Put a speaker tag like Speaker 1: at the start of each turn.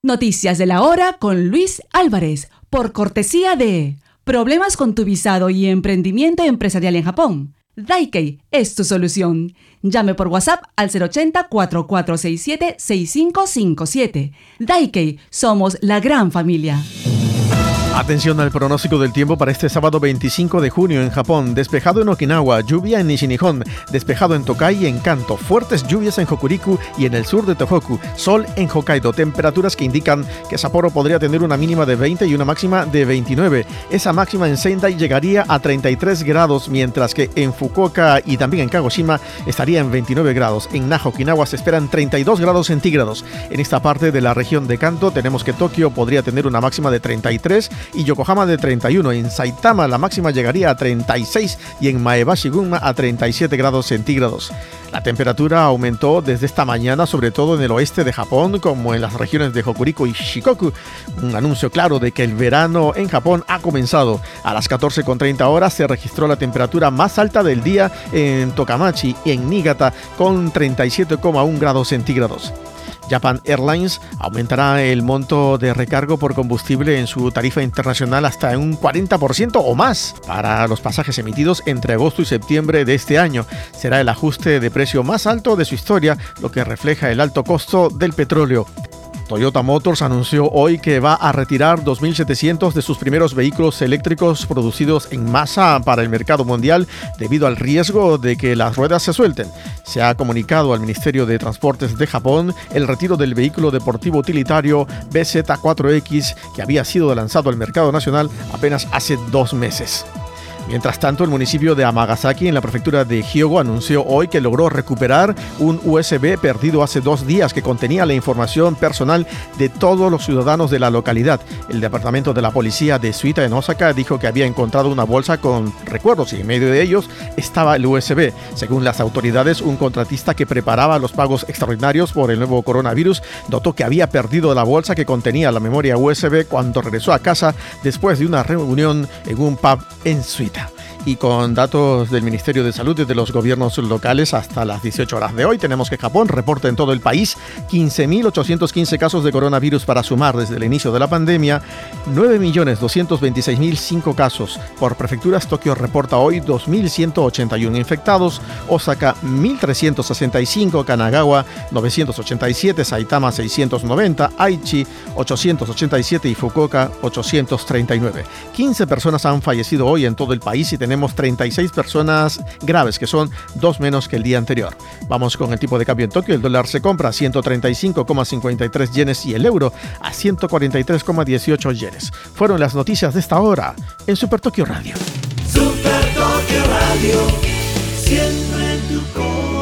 Speaker 1: Noticias de la hora con Luis Álvarez, por cortesía de ¿Problemas con tu visado y emprendimiento empresarial en Japón? Daikei es tu solución. Llame por WhatsApp al 080-4467-6557. Daikei, somos la gran familia.
Speaker 2: Atención al pronóstico del tiempo para este sábado 25 de junio en Japón. Despejado en Okinawa, lluvia en Nishinihon, despejado en Tokai y en Kanto, fuertes lluvias en Hokuriku y en el sur de Tohoku, sol en Hokkaido, temperaturas que indican que Sapporo podría tener una mínima de 20 y una máxima de 29. Esa máxima en Sendai llegaría a 33 grados, mientras que en Fukuoka y también en Kagoshima estaría en 29 grados. En Naha, Okinawa se esperan 32 grados centígrados. En esta parte de la región de Kanto tenemos que Tokio podría tener una máxima de 33 y Yokohama de 31. En Saitama la máxima llegaría a 36 y en Maebashi, Gunma a 37 grados centígrados. La temperatura aumentó desde esta mañana, sobre todo en el oeste de Japón, como en las regiones de Hokuriku y Shikoku. Un anuncio claro de que el verano en Japón ha comenzado. A las 14:30 horas se registró la temperatura más alta del día en Tokamachi y en Niigata con 37,1 grados centígrados. Japan Airlines aumentará el monto de recargo por combustible en su tarifa internacional hasta un 40% o más para los pasajes emitidos entre agosto y septiembre de este año. Será el ajuste de precio más alto de su historia, lo que refleja el alto costo del petróleo. Toyota Motors anunció hoy que va a retirar 2.700 de sus primeros vehículos eléctricos producidos en masa para el mercado mundial debido al riesgo de que las ruedas se suelten. Se ha comunicado al Ministerio de Transportes de Japón el retiro del vehículo deportivo utilitario BZ4X que había sido lanzado al mercado nacional apenas hace 2 meses. Mientras tanto, el municipio de Amagasaki, en la prefectura de Hyogo, anunció hoy que logró recuperar un USB perdido hace 2 días que contenía la información personal de todos los ciudadanos de la localidad. El departamento de la policía de Suita en Osaka dijo que había encontrado una bolsa con recuerdos y en medio de ellos estaba el USB. Según las autoridades, un contratista que preparaba los pagos extraordinarios por el nuevo coronavirus notó que había perdido la bolsa que contenía la memoria USB cuando regresó a casa después de una reunión en un pub en Suita. Y con datos del Ministerio de Salud y de los gobiernos locales hasta las 18 horas de hoy, tenemos que Japón reporta en todo el país 15.815 casos de coronavirus para sumar desde el inicio de la pandemia 9.226.005 casos. Por prefecturas, Tokio reporta hoy 2.181 infectados, Osaka 1.365, Kanagawa 987, Saitama 690, Aichi 887 y Fukuoka 839. 15 personas han fallecido hoy en todo el país y tenemos 36 personas graves, que son 2 menos que el día anterior. Vamos con el tipo de cambio en Tokio. El dólar se compra a 135,53 yenes y el euro a 143,18 yenes. Fueron las noticias de esta hora en Super Tokio Radio.
Speaker 3: Super Tokio Radio, siempre en tu corazón.